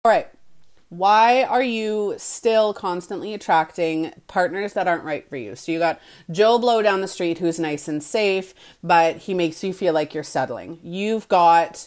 All right. Why are you still constantly attracting partners that aren't right for you? So you got Joe Blow down the street who's nice and safe, but he makes you feel like you're settling. You've got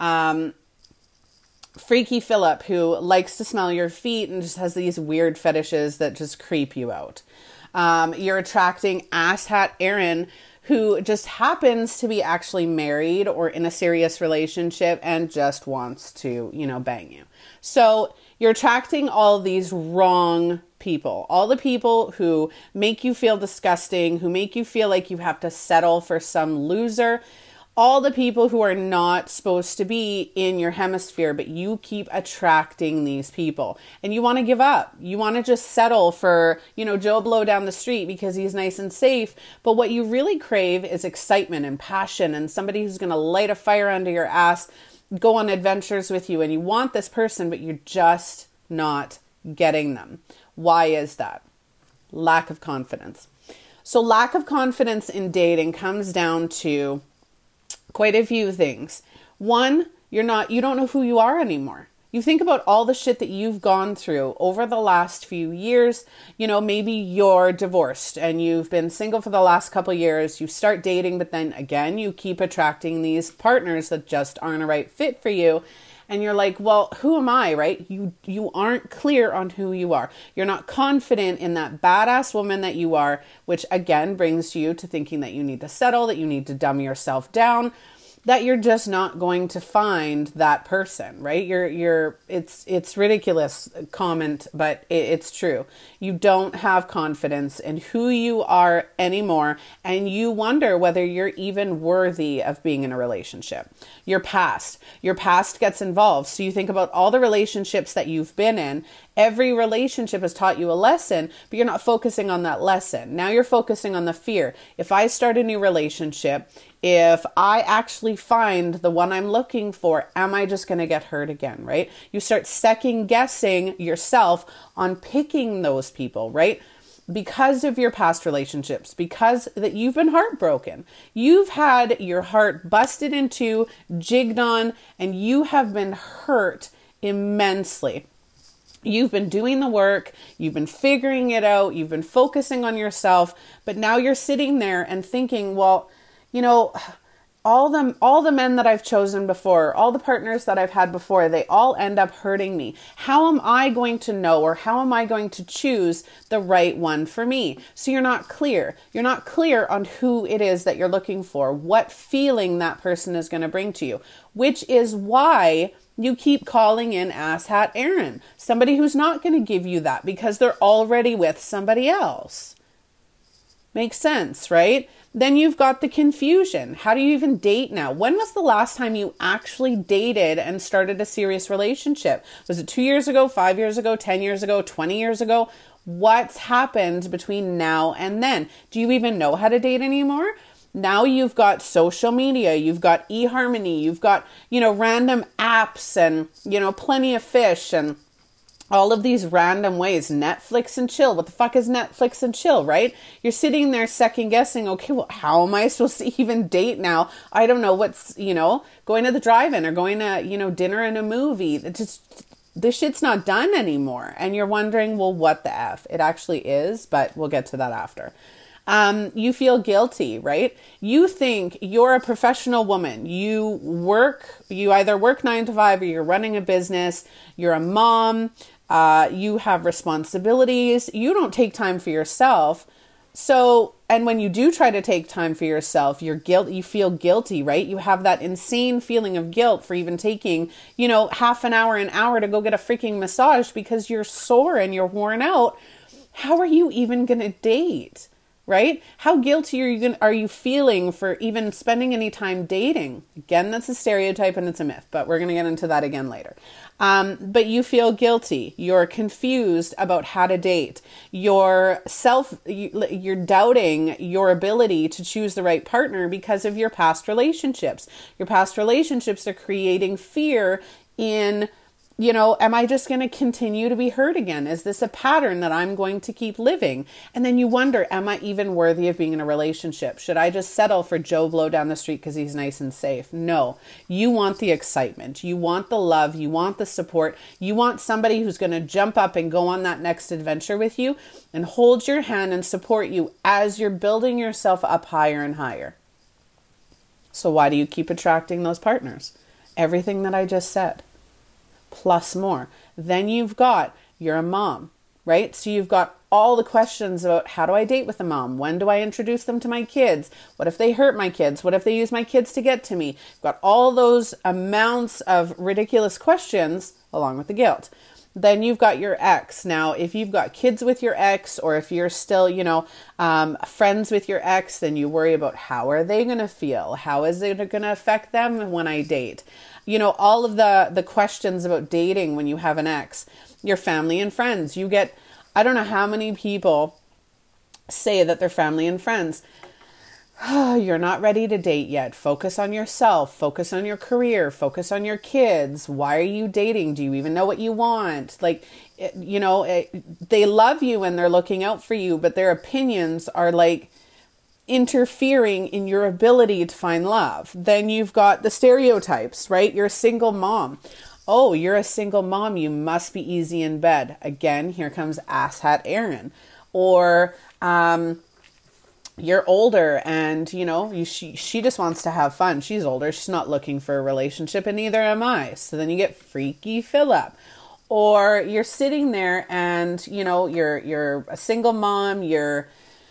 Freaky Phillip who likes to smell your feet and just has these weird fetishes that just creep you out. You're attracting Asshat Aaron, who just happens to be actually married or in a serious relationship and just wants to, bang you. So you're attracting all these wrong people, all the people who make you feel disgusting, who make you feel like you have to settle for some loser, all the people who are not supposed to be in your hemisphere, but you keep attracting these people and you want to give up. You want to just settle for, Joe Blow down the street because he's nice and safe. But what you really crave is excitement and passion and somebody who's going to light a fire under your ass, go on adventures with you. And you want this person, but you're just not getting them. Why is that? Lack of confidence. So lack of confidence in dating comes down to quite a few things. One, you don't know who you are anymore. You think about all the shit that you've gone through over the last few years. Maybe you're divorced and you've been single for the last couple years. You start dating, but then again, you keep attracting these partners that just aren't a right fit for you. And you're like, well, who am I, right? You aren't clear on who you are. You're not confident in that badass woman that you are, which again brings you to thinking that you need to settle, that you need to dumb yourself down, that you're just not going to find that person, right? It's ridiculous comment, but it's true. You don't have confidence in who you are anymore, and you wonder whether you're even worthy of being in a relationship. Your past gets involved. So you think about all the relationships that you've been in. Every relationship has taught you a lesson, but you're not focusing on that lesson. Now you're focusing on the fear. If I start a new relationship, if I actually find the one I'm looking for, am I just going to get hurt again, right? You start second guessing yourself on picking those people, right? Because of your past relationships, because that you've been heartbroken. You've had your heart busted into, jigged on, and you have been hurt immensely. You've been doing the work, you've been figuring it out, you've been focusing on yourself, but now you're sitting there and thinking, well, all the men that I've chosen before, all the partners that I've had before, they all end up hurting me. How am I going to know, or how am I going to choose the right one for me? So you're not clear. You're not clear on who it is that you're looking for, what feeling that person is going to bring to you, which is why you keep calling in Asshat Aaron, somebody who's not going to give you that because they're already with somebody else. Makes sense, right? Then you've got the confusion. How do you even date now? When was the last time you actually dated and started a serious relationship? Was it 2 years ago, 5 years ago, 10 years ago, 20 years ago? What's happened between now and then? Do you even know how to date anymore? Now you've got social media, you've got eHarmony, you've got, random apps and, Plenty of Fish and all of these random ways. Netflix and chill. What the fuck is Netflix and chill, right? You're sitting there second guessing, okay, well, how am I supposed to even date now? I don't know what's, going to the drive-in or going to, dinner and a movie. This shit's not done anymore. And you're wondering, well, what the F? It actually is, but we'll get to that after. You feel guilty, right? You think you're a professional woman. You either work 9 to 5 or you're running a business. You're a mom. You have responsibilities. You don't take time for yourself. So, and when you do try to take time for yourself, you feel guilty, right? You have that insane feeling of guilt for even taking, half an hour to go get a freaking massage because you're sore and you're worn out. How are you even going to date? Right? How guilty are you feeling for even spending any time dating? Again, that's a stereotype and it's a myth, but we're going to get into that again later. But you feel guilty. You're confused about how to date. You're doubting your ability to choose the right partner because of your past relationships. Your past relationships are creating fear in Am I just going to continue to be hurt again? Is this a pattern that I'm going to keep living? And then you wonder, am I even worthy of being in a relationship? Should I just settle for Joe Blow down the street because he's nice and safe? No, you want the excitement. You want the love. You want the support. You want somebody who's going to jump up and go on that next adventure with you and hold your hand and support you as you're building yourself up higher and higher. So why do you keep attracting those partners? Everything that I just said. Plus more. Then you're a mom, right? So you've got all the questions about, how do I date with a mom? When do I introduce them to my kids? What if they hurt my kids? What if they use my kids to get to me? You've got all those amounts of ridiculous questions along with the guilt. Then you've got your ex. Now, if you've got kids with your ex, or if you're still, friends with your ex, then you worry about, how are they going to feel? How is it going to affect them when I date? All of the questions about dating when you have an ex. Your family and friends. You get, I don't know how many people say that they're family and friends. You're not ready to date yet. Focus on yourself. Focus on your career. Focus on your kids. Why are you dating? Do you even know what you want? They love you and they're looking out for you, but their opinions are interfering in your ability to find love. Then you've got the stereotypes, right? You're a single mom. Oh, you're a single mom. You must be easy in bed. Again, here comes asshat Erin. Or, you're older and, she just wants to have fun. She's older. She's not looking for a relationship, and neither am I. So then you get freaky Phillip. Or you're sitting there and, you're a single mom. You're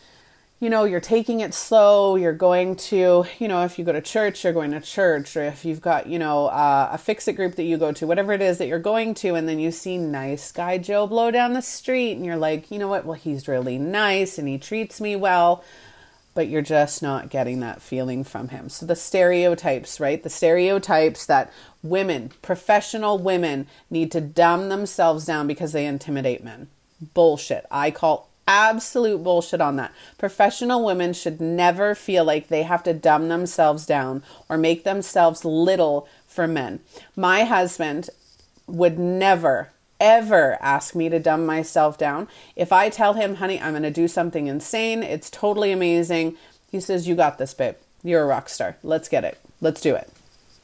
taking it slow. You're going to, if you go to church, you're going to church. Or if you've got, a fix-it group that you go to, whatever it is that you're going to, and then you see nice guy Joe Blow down the street and you're like, you know what? Well, he's really nice and he treats me well. But you're just not getting that feeling from him. So the stereotypes, right? The stereotypes that women, professional women, need to dumb themselves down because they intimidate men. Bullshit. I call absolute bullshit on that. Professional women should never feel like they have to dumb themselves down or make themselves little for men. My husband would never ever ask me to dumb myself down. If I tell him, honey, I'm going to do something insane, it's totally amazing, he says, you got this, babe. You're a rock star. Let's get it. Let's do it.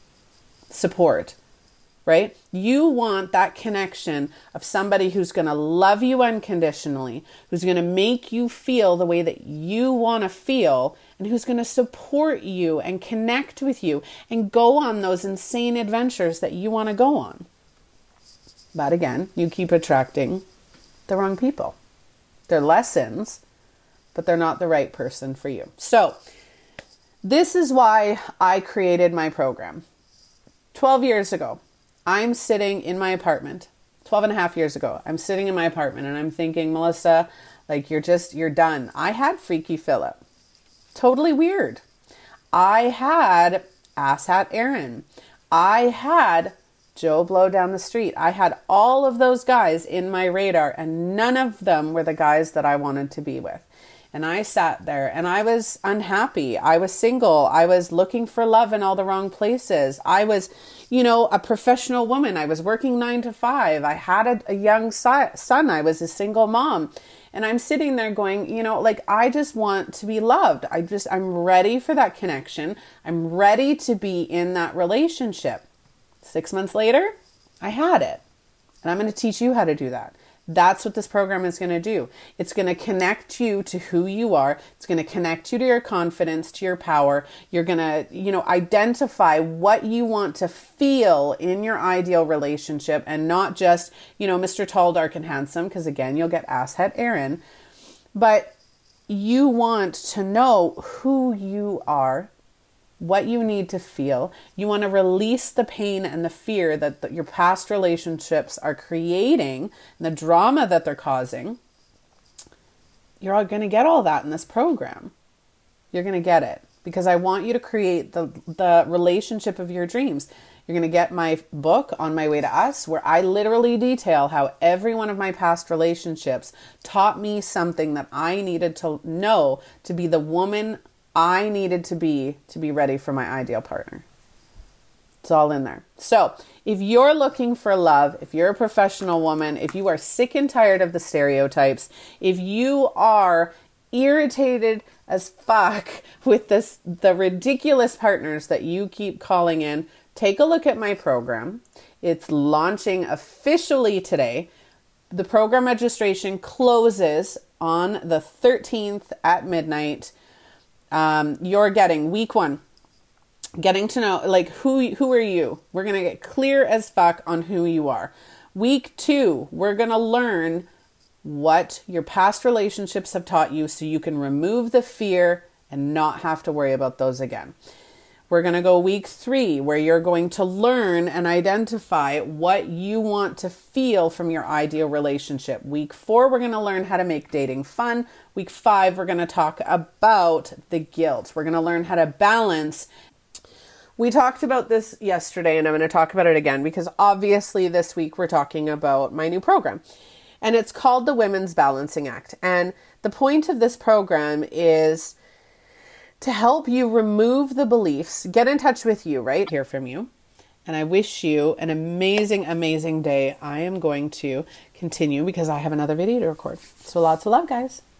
Support, right? You want that connection of somebody who's going to love you unconditionally, who's going to make you feel the way that you want to feel, and who's going to support you and connect with you and go on those insane adventures that you want to go on. But again, you keep attracting the wrong people. They're lessons, but they're not the right person for you. So this is why I created my program. 12 years ago, I'm sitting in my apartment. 12 and a half years ago, I'm sitting in my apartment and I'm thinking, Melissa, you're done. I had Freaky Phillip. Totally weird. I had asshat Erin. I had Joe Blow down the street. I had all of those guys in my radar, and none of them were the guys that I wanted to be with. And I sat there and I was unhappy. I was single. I was looking for love in all the wrong places. I was, a professional woman. I was working 9 to 5. I had a young son. I was a single mom. And I'm sitting there going, I just want to be loved. I'm ready for that connection. I'm ready to be in that relationship. 6 months later, I had it. And I'm going to teach you how to do that. That's what this program is going to do. It's going to connect you to who you are. It's going to connect you to your confidence, to your power. You're going to, identify what you want to feel in your ideal relationship, and not just, Mr. Tall, Dark, and Handsome, because again, you'll get asshat Erin. But you want to know who you are, what you need to feel. You want to release the pain and the fear that your past relationships are creating, and the drama that they're causing. You're all going to get all that in this program. You're going to get it because I want you to create the relationship of your dreams. You're going to get my book, On My Way to Us, where I literally detail how every one of my past relationships taught me something that I needed to know to be the woman I needed to be ready for my ideal partner. It's all in there. So if you're looking for love, if you're a professional woman, if you are sick and tired of the stereotypes, if you are irritated as fuck with the ridiculous partners that you keep calling in, take a look at my program. It's launching officially today. The program registration closes on the 13th at midnight. You're getting week 1, getting to know, like, who are you? We're going to get clear as fuck on who you are. Week 2, we're going to learn what your past relationships have taught you so you can remove the fear and not have to worry about those again. We're going to go week 3, where you're going to learn and identify what you want to feel from your ideal relationship. Week 4, we're going to learn how to make dating fun. Week 5, we're going to talk about the guilt. We're going to learn how to balance. We talked about this yesterday, and I'm going to talk about it again because obviously this week we're talking about my new program. And it's called the Women's Balancing Act. And the point of this program is to help you remove the beliefs, get in touch with you, right? Hear from you. And I wish you an amazing, amazing day. I am going to continue because I have another video to record. So lots of love, guys.